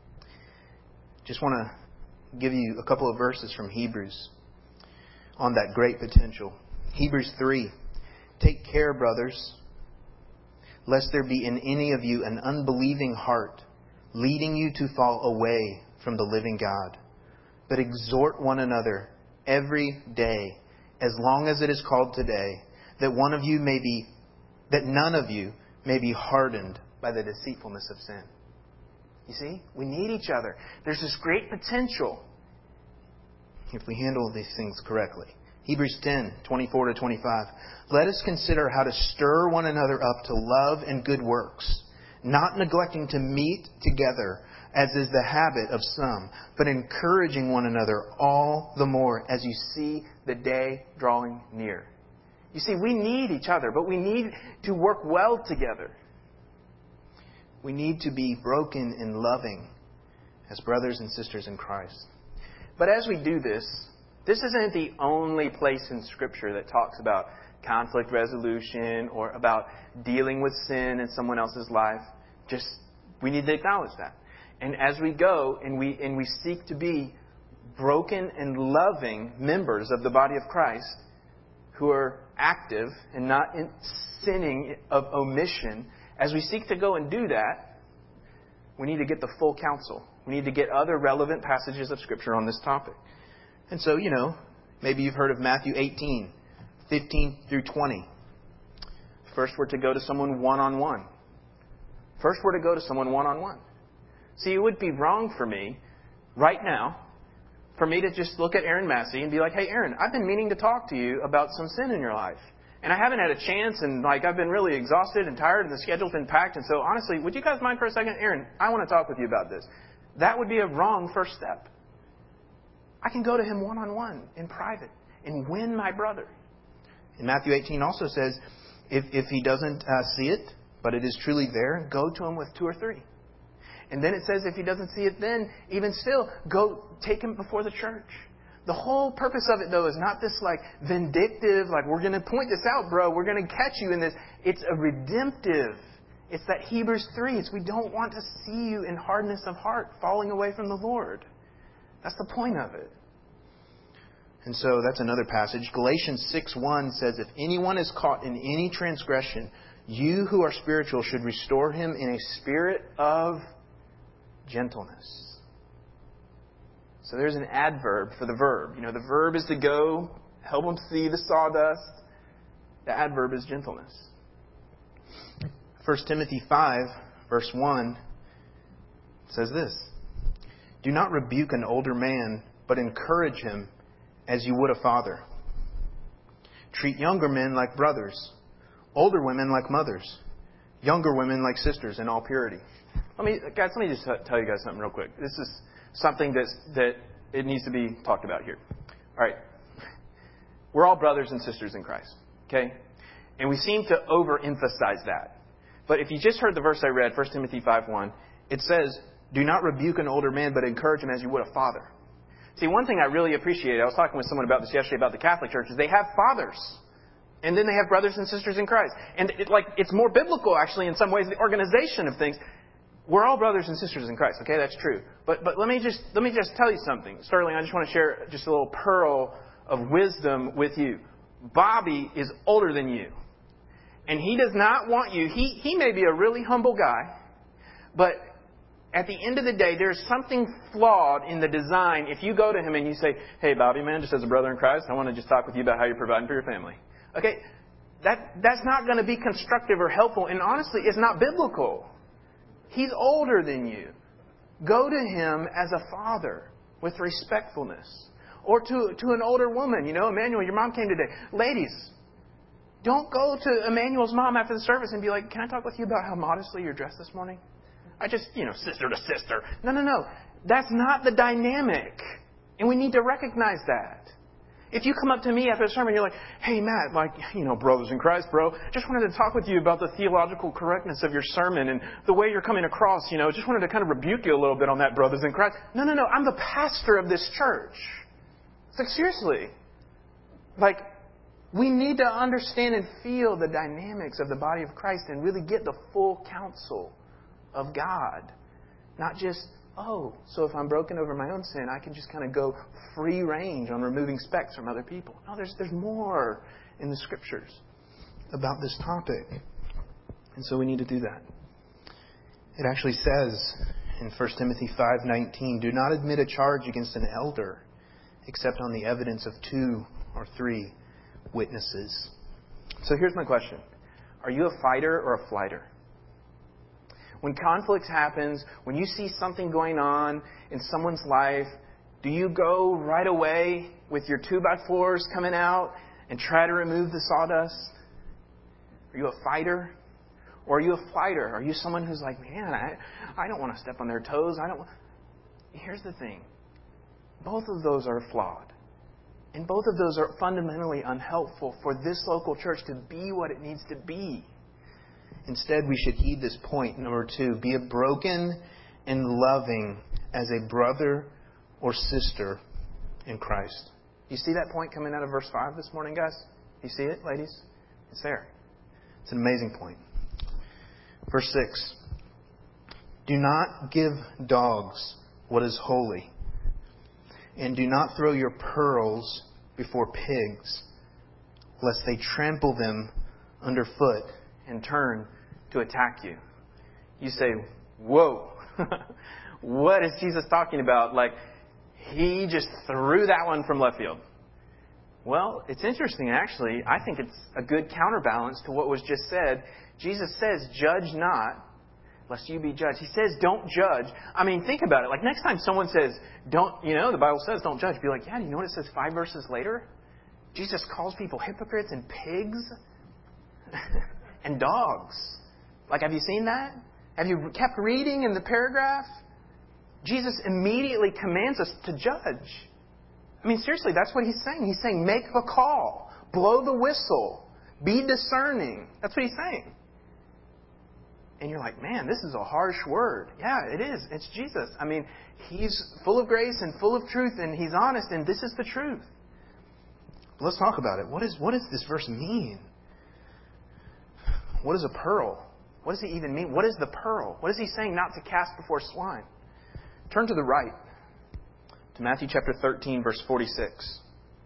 just want to give you a couple of verses from Hebrews on that great potential. Hebrews three. Take care, brothers, lest there be in any of you an unbelieving heart, leading you to fall away from the living God. But exhort one another every day, as long as it is called today, that one of you may be, that none of you may be hardened by the deceitfulness of sin. You see, we need each other. There's this great potential if we handle these things correctly. Hebrews ten, twenty-four to twenty-five. Let us consider how to stir one another up to love and good works, not neglecting to meet together, as is the habit of some, but encouraging one another all the more as you see the day drawing near. You see, we need each other, but we need to work well together. We need to be broken and loving as brothers and sisters in Christ. But as we do this, this isn't the only place in Scripture that talks about conflict resolution or about dealing with sin in someone else's life. Just, we need to acknowledge that. And as we go and we and we seek to be broken and loving members of the body of Christ who are active and not in sinning of omission, as we seek to go and do that, we need to get the full counsel. We need to get other relevant passages of Scripture on this topic. And so, you know, maybe you've heard of Matthew eighteen, fifteen through twenty. First, we're to go to someone one-on-one. First, we're to go to someone one-on-one. See, it would be wrong for me right now for me to just look at Aaron Massey and be like, hey, Aaron, I've been meaning to talk to you about some sin in your life. And I haven't had a chance, and like I've been really exhausted and tired, and the schedule's been packed. And so honestly, would you guys mind for a second? Aaron, I want to talk with you about this. That would be a wrong first step. I can go to him one-on-one in private and win my brother. And Matthew eighteen also says, if, if he doesn't uh, see it, but it is truly there, go to him with two or three. And then it says if he doesn't see it then, even still, go take him before the church. The whole purpose of it, though, is not this like vindictive, like we're going to point this out, bro, we're going to catch you in this. It's a redemptive. It's that Hebrews three. It's we don't want to see you in hardness of heart, falling away from the Lord. That's the point of it. And so that's another passage. Galatians six one says, if anyone is caught in any transgression, you who are spiritual should restore him in a spirit of gentleness. So there's an adverb for the verb. You know, the verb is to go, help them see the sawdust. The adverb is gentleness. First Timothy five, verse one says this. Do not rebuke an older man, but encourage him as you would a father. Treat younger men like brothers, older women like mothers, younger women like sisters in all purity. Let me, guys, let me just tell you guys something real quick. This is something that's, that it needs to be talked about here. All right. We're all brothers and sisters in Christ. Okay? And we seem to overemphasize that. But if you just heard the verse I read, First Timothy five one, it says, do not rebuke an older man, but encourage him as you would a father. See, one thing I really appreciate, I was talking with someone about this yesterday about the Catholic Church, is they have fathers. And then they have brothers and sisters in Christ. And it, like it's more biblical, actually, in some ways, the organization of things. We're all brothers and sisters in Christ, okay? That's true. But but let me just let me just tell you something. Sterling, I just want to share just a little pearl of wisdom with you. Bobby is older than you. And he does not want you. He he may be a really humble guy, but at the end of the day, there's something flawed in the design if you go to him and you say, hey, Bobby, man, just as a brother in Christ, I want to just talk with you about how you're providing for your family. Okay? That that's not going to be constructive or helpful. And honestly, it's not biblical. He's older than you. Go to him as a father with respectfulness. Or to, to an older woman. You know, Emmanuel, your mom came today. Ladies, don't go to Emmanuel's mom after the service and be like, can I talk with you about how modestly you're dressed this morning? I just, you know, sister to sister. No, no, no. That's not the dynamic. And we need to recognize that. If you come up to me after a sermon, you're like, hey, Matt, like, you know, brothers in Christ, bro, just wanted to talk with you about the theological correctness of your sermon and the way you're coming across, you know, just wanted to kind of rebuke you a little bit on that, brothers in Christ. No, no, no, I'm the pastor of this church. It's like, seriously. Like, we need to understand and feel the dynamics of the body of Christ and really get the full counsel of God. Not just, oh, so if I'm broken over my own sin, I can just kind of go free range on removing specks from other people. No, there's there's more in the Scriptures about this topic. And so we need to do that. It actually says in First Timothy five nineteen, do not admit a charge against an elder except on the evidence of two or three witnesses. So here's my question. Are you a fighter or a flighter? When conflict happens, when you see something going on in someone's life, do you go right away with your two by fours coming out and try to remove the sawdust? Are you a fighter? Or are you a flighter? Are you someone who's like, man, I, I don't want to step on their toes. I don't want... Here's the thing. Both of those are flawed. And both of those are fundamentally unhelpful for this local church to be what it needs to be. Instead, we should heed this point, number two. Be a broken and loving as a brother or sister in Christ. You see that point coming out of verse five this morning, guys? You see it, ladies? It's there. It's an amazing point. Verse six. Do not give dogs what is holy, and do not throw your pearls before pigs, lest they trample them underfoot and turn to attack you. You say, whoa, what is Jesus talking about? Like, he just threw that one from left field. Well, it's interesting, actually. I think it's a good counterbalance to what was just said. Jesus says, judge not, lest you be judged. He says, don't judge. I mean, think about it. Like, next time someone says, don't, you know, the Bible says don't judge, be like, yeah, do you know what it says five verses later? Jesus calls people hypocrites and pigs and dogs. Like, have you seen that? Have you kept reading in the paragraph? Jesus immediately commands us to judge. I mean, seriously, that's what he's saying. He's saying, make a call. Blow the whistle. Be discerning. That's what he's saying. And you're like, man, this is a harsh word. Yeah, it is. It's Jesus. I mean, he's full of grace and full of truth, and he's honest, and this is the truth. Let's talk about it. What is what does this verse mean? What is a pearl? What does he even mean? What is the pearl? What is he saying not to cast before swine? Turn to the right, to Matthew chapter thirteen, verse forty-six.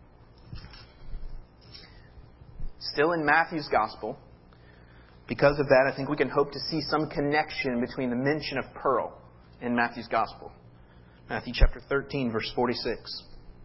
Still in Matthew's gospel. Because of that, I think we can hope to see some connection between the mention of pearl in Matthew's gospel. Matthew chapter thirteen, verse forty-six.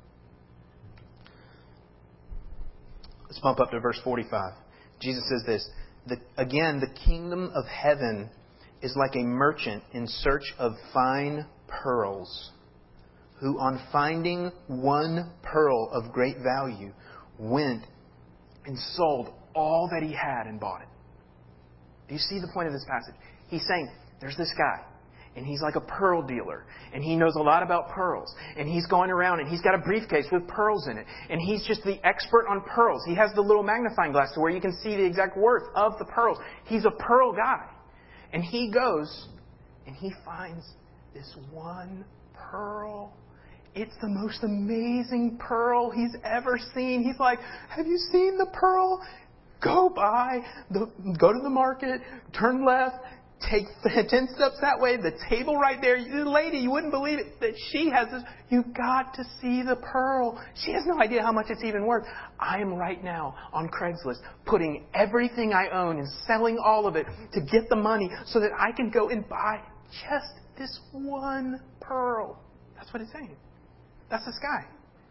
Let's bump up to verse forty-five. Jesus says this, the, again, the kingdom of heaven is like a merchant in search of fine pearls, who on finding one pearl of great value went and sold all that he had and bought it. Do you see the point of this passage? He's saying, there's this guy, and he's like a pearl dealer, and he knows a lot about pearls, and he's going around, and he's got a briefcase with pearls in it, and he's just the expert on pearls. He has the little magnifying glass to where you can see the exact worth of the pearls. He's a pearl guy. And he goes, and he finds this one pearl. It's the most amazing pearl he's ever seen. He's like, have you seen the pearl? Go by, the, go to the market, turn left, take ten steps that way, the table right there. The lady, you wouldn't believe it, that she has this. You've got to see the pearl. She has no idea how much it's even worth. I am right now on Craigslist putting everything I own and selling all of it to get the money so that I can go and buy just this one pearl. That's what it's saying. That's this guy.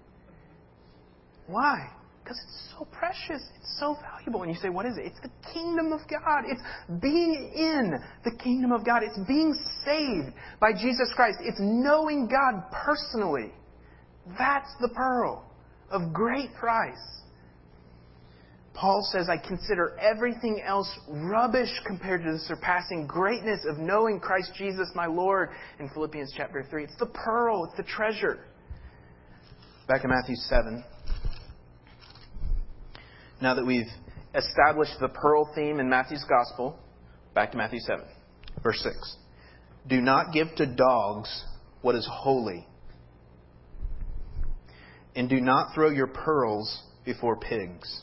Why? Because it's so precious. It's so valuable. And you say, what is it? It's the kingdom of God. It's being in the kingdom of God. It's being saved by Jesus Christ. It's knowing God personally. That's the pearl of great price. Paul says, I consider everything else rubbish compared to the surpassing greatness of knowing Christ Jesus my Lord in Philippians chapter three. It's the pearl. It's the treasure. Back in Matthew seven. Now that we've established the pearl theme in Matthew's Gospel, back to Matthew seven, verse six. Do not give to dogs what is holy, and do not throw your pearls before pigs.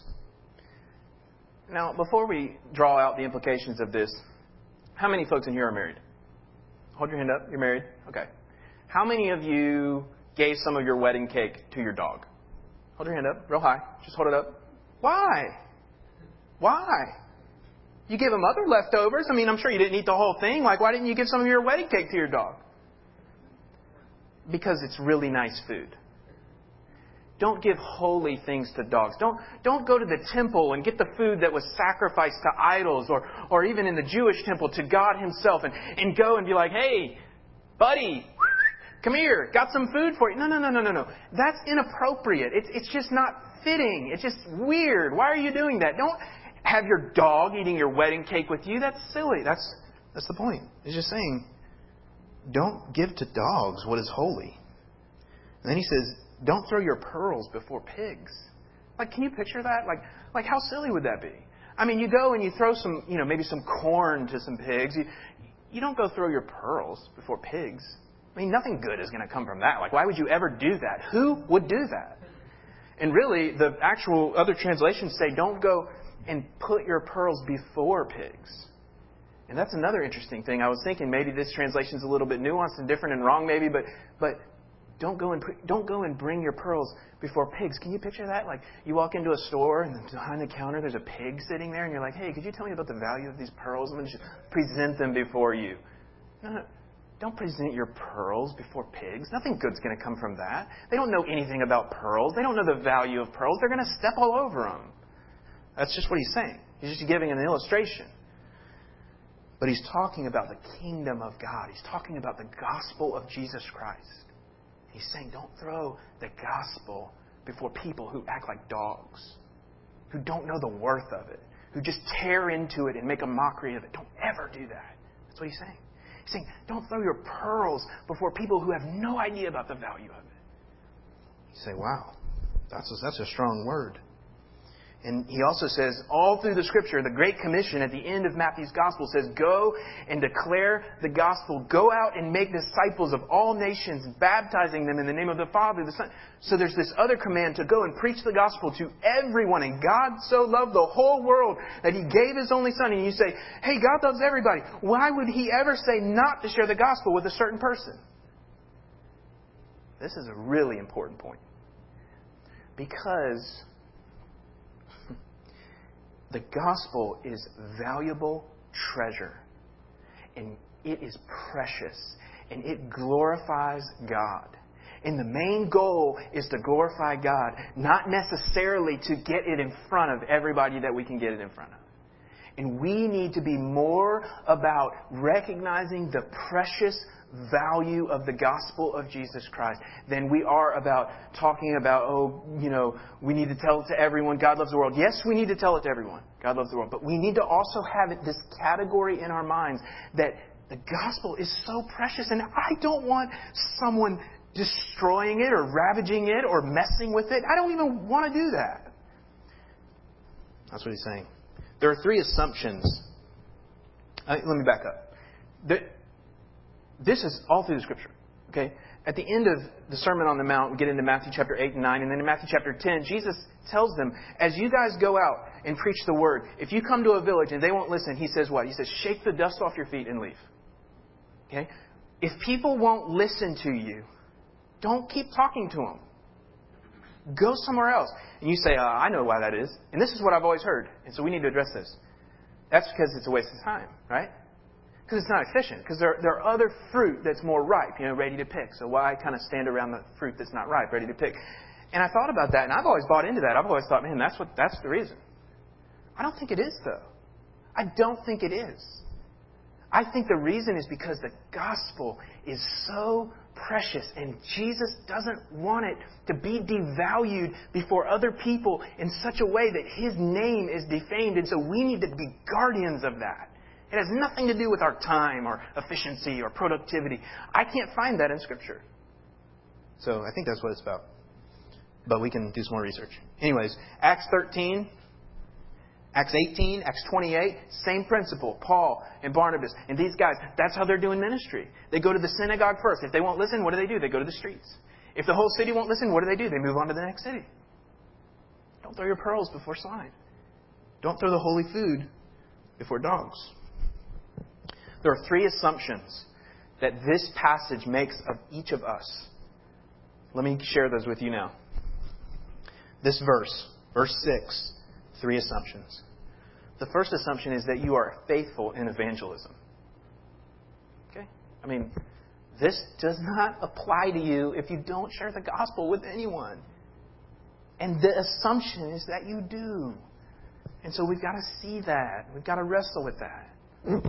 Now, before we draw out the implications of this, how many folks in here are married? Hold your hand up. You're married? Okay. How many of you gave some of your wedding cake to your dog? Hold your hand up real high. Just hold it up. Why? Why? You gave them other leftovers. I mean, I'm sure you didn't eat the whole thing. Like, why didn't you give some of your wedding cake to your dog? Because it's really nice food. Don't give holy things to dogs. Don't, don't go to the temple and get the food that was sacrificed to idols, or, or even in the Jewish temple to God Himself, and, and go and be like, hey, buddy, come here, got some food for you. No, no, no, no, no, no. That's inappropriate. It's, it's just not fitting. It's just weird. Why are you doing that? Don't have your dog eating your wedding cake with you. That's silly. That's, that's the point. It's just saying, don't give to dogs what is holy. And then He says, don't throw your pearls before pigs. Like, can you picture that? Like, like how silly would that be? I mean, you go and you throw some, you know, maybe some corn to some pigs. You, you don't go throw your pearls before pigs. I mean, nothing good is going to come from that. Like, why would you ever do that? Who would do that? And really, the actual other translations say, don't go and put your pearls before pigs. And that's another interesting thing. I was thinking maybe this translation is a little bit nuanced and different and wrong maybe, but but don't go and don't go and bring your pearls before pigs. Can you picture that? Like, you walk into a store and behind the counter there's a pig sitting there and you're like, hey, could you tell me about the value of these pearls? I'm going to just present them before you. No, no. Don't present your pearls before pigs. Nothing good's going to come from that. They don't know anything about pearls. They don't know the value of pearls. They're going to step all over them. That's just what He's saying. He's just giving an illustration. But He's talking about the kingdom of God. He's talking about the gospel of Jesus Christ. He's saying, don't throw the gospel before people who act like dogs, who don't know the worth of it, who just tear into it and make a mockery of it. Don't ever do that. That's what He's saying. He's saying, don't throw your pearls before people who have no idea about the value of it. You say, wow, that's a, that's a strong word. And He also says, all through the Scripture, the Great Commission at the end of Matthew's Gospel says, go and declare the gospel. Go out and make disciples of all nations, baptizing them in the name of the Father, the Son. So there's this other command to go and preach the gospel to everyone. And God so loved the whole world that He gave His only Son. And you say, hey, God loves everybody. Why would He ever say not to share the gospel with a certain person? This is a really important point. Because the gospel is valuable treasure, and it is precious, and it glorifies God. And the main goal is to glorify God, not necessarily to get it in front of everybody that we can get it in front of. And we need to be more about recognizing the precious value of the gospel of Jesus Christ than we are about talking about, oh, you know, we need to tell it to everyone. God loves the world. Yes, we need to tell it to everyone. God loves the world. But we need to also have this category in our minds that the gospel is so precious, and I don't want someone destroying it or ravaging it or messing with it. I don't even want to do that. That's what He's saying. There are three assumptions. Uh, let me back up. There, This is all through the Scripture. Okay? At the end of the Sermon on the Mount, we get into Matthew chapter eight and nine. And then in Matthew chapter ten, Jesus tells them, as you guys go out and preach the word, if you come to a village and they won't listen, He says what? He says, shake the dust off your feet and leave. Okay? If people won't listen to you, don't keep talking to them. Go somewhere else. And you say, uh, I know why that is. And this is what I've always heard. And so we need to address this. That's because it's a waste of time, right? Because it's not efficient. Because there, there are other fruit that's more ripe, you know, ready to pick. So why kind of stand around the fruit that's not ripe, ready to pick? And I thought about that, and I've always bought into that. I've always thought, man, that's what that's the reason. I don't think it is, though. I don't think it is. I think the reason is because the gospel is so precious, and Jesus doesn't want it to be devalued before other people in such a way that His name is defamed. And so we need to be guardians of that. It has nothing to do with our time or efficiency or productivity. I can't find that in Scripture. So I think that's what it's about. But we can do some more research. Anyways, Acts thirteen, Acts eighteen, Acts twenty-eight, same principle. Paul and Barnabas and these guys, that's how they're doing ministry. They go to the synagogue first. If they won't listen, what do they do? They go to the streets. If the whole city won't listen, what do they do? They move on to the next city. Don't throw your pearls before swine. Don't throw the holy food before dogs. There are three assumptions that this passage makes of each of us. Let me share those with you now. This verse, verse six, three assumptions. The first assumption is that you are faithful in evangelism. Okay? I mean, this does not apply to you if you don't share the gospel with anyone. And the assumption is that you do. And so we've got to see that. We've got to wrestle with that.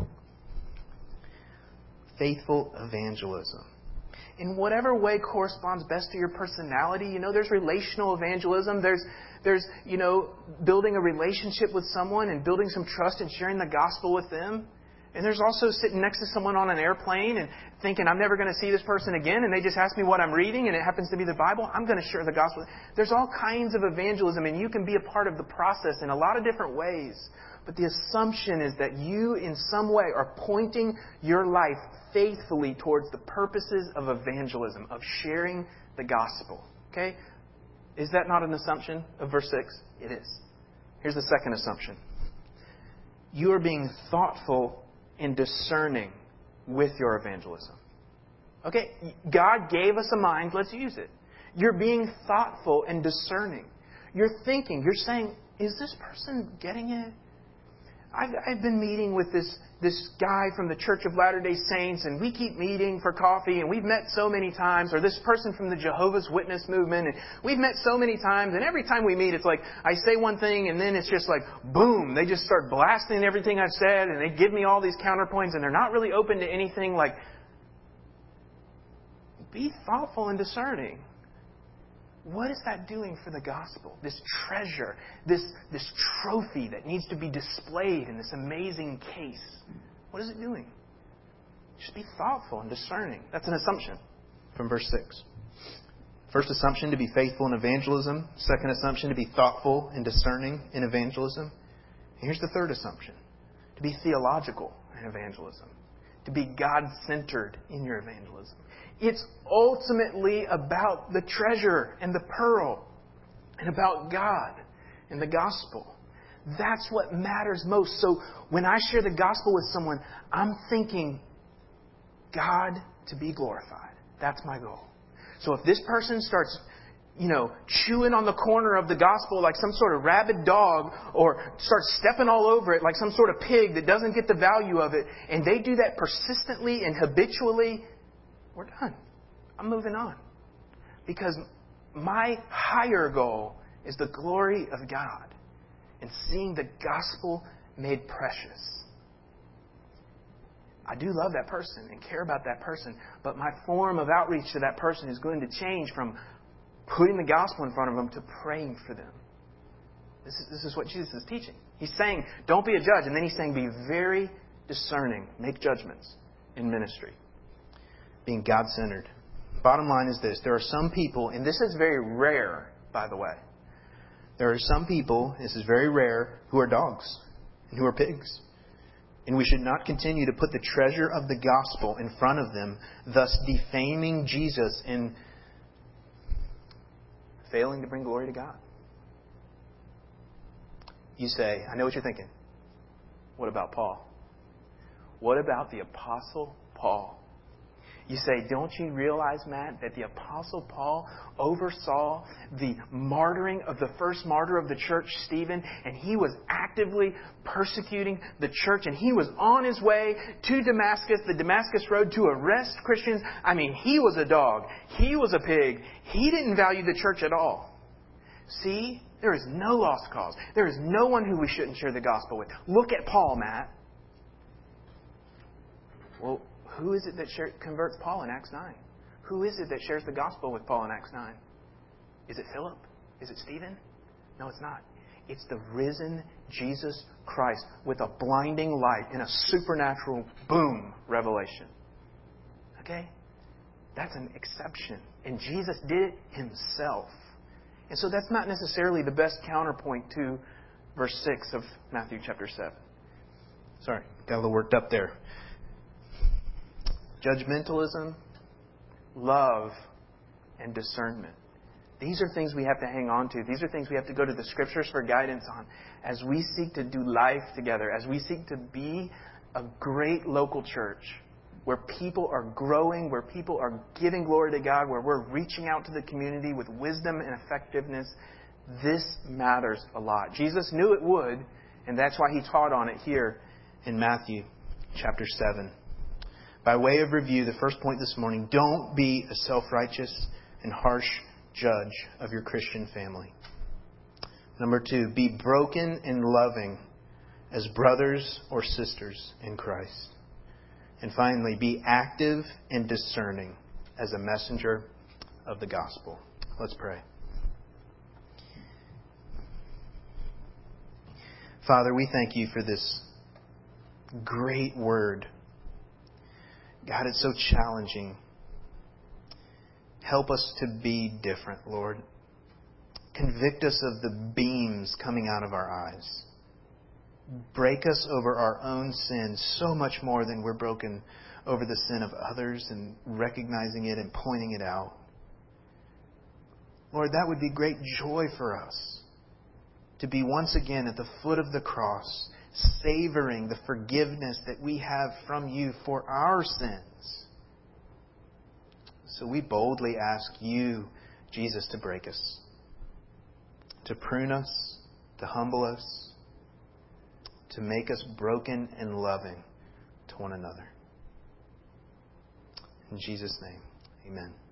Faithful evangelism. In whatever way corresponds best to your personality. You know, there's relational evangelism. There's, there's, you know, building a relationship with someone and building some trust and sharing the gospel with them. And there's also sitting next to someone on an airplane and thinking, I'm never going to see this person again, and they just ask me what I'm reading, and it happens to be the Bible. I'm going to share the gospel. There's all kinds of evangelism, and you can be a part of the process in a lot of different ways. But the assumption is that you, in some way, are pointing your life faithfully towards the purposes of evangelism, of sharing the gospel. Okay? Is that not an assumption of verse six? It is. Here's the second assumption. You are being thoughtful and discerning with your evangelism. Okay? God gave us a mind. Let's use it. You're being thoughtful and discerning. You're thinking. You're saying, is this person getting it? I've, I've been meeting with this, this guy from the Church of Latter-day Saints, and we keep meeting for coffee, and we've met so many times, or this person from the Jehovah's Witness movement, and we've met so many times, and every time we meet, it's like, I say one thing, and then it's just like, boom, they just start blasting everything I've said, and they give me all these counterpoints, and they're not really open to anything. Like, be thoughtful and discerning. What is that doing for the gospel? This treasure, this, this trophy that needs to be displayed in this amazing case. What is it doing? Just be thoughtful and discerning. That's an assumption from verse six. First assumption, to be faithful in evangelism. Second assumption, to be thoughtful and discerning in evangelism. And here's the third assumption, to be theological in evangelism. To be God-centered in your evangelism. It's ultimately about the treasure and the pearl and about God and the gospel. That's what matters most. So when I share the gospel with someone, I'm thinking God to be glorified. That's my goal. So if this person starts, you know, chewing on the corner of the gospel like some sort of rabid dog, or starts stepping all over it like some sort of pig that doesn't get the value of it, and they do that persistently and habitually, we're done. I'm moving on. Because my higher goal is the glory of God and seeing the gospel made precious. I do love that person and care about that person, but my form of outreach to that person is going to change from putting the gospel in front of them to praying for them. This is, this is what Jesus is teaching. He's saying, don't be a judge. And then he's saying, be very discerning. Make judgments in ministry. Being God-centered. Bottom line is this. There are some people, and this is very rare, by the way. There are some people, this is very rare, who are dogs and who are pigs. And we should not continue to put the treasure of the gospel in front of them, thus defaming Jesus and failing to bring glory to God. You say, I know what you're thinking. What about Paul? What about the Apostle Paul? You say, don't you realize, Matt, that the Apostle Paul oversaw the martyring of the first martyr of the church, Stephen, and he was actively persecuting the church, and he was on his way to Damascus, the Damascus Road, to arrest Christians. I mean, he was a dog. He was a pig. He didn't value the church at all. See, there is no lost cause. There is no one who we shouldn't share the gospel with. Look at Paul, Matt. Well, who is it that share, converts Paul in Acts nine? Who is it that shares the gospel with Paul in Acts nine? Is it Philip? Is it Stephen? No, it's not. It's the risen Jesus Christ with a blinding light and a supernatural, boom, revelation. Okay? That's an exception. And Jesus did it himself. And so that's not necessarily the best counterpoint to verse six of Matthew chapter seven. Sorry, got a little worked up there. Judgmentalism, love, and discernment. These are things we have to hang on to. These are things we have to go to the Scriptures for guidance on as we seek to do life together, as we seek to be a great local church where people are growing, where people are giving glory to God, where we're reaching out to the community with wisdom and effectiveness. This matters a lot. Jesus knew it would, and that's why He taught on it here in Matthew chapter seven. By way of review, the first point this morning, don't be a self-righteous and harsh judge of your Christian family. Number two, be broken and loving as brothers or sisters in Christ. And finally, be active and discerning as a messenger of the gospel. Let's pray. Father, we thank You for this great word. God, it's so challenging. Help us to be different, Lord. Convict us of the beams coming out of our eyes. Break us over our own sins so much more than we're broken over the sin of others and recognizing it and pointing it out. Lord, that would be great joy for us to be once again at the foot of the cross, savoring the forgiveness that we have from You for our sins. So we boldly ask You, Jesus, to break us, to prune us, to humble us, to make us broken and loving to one another. In Jesus' name, amen.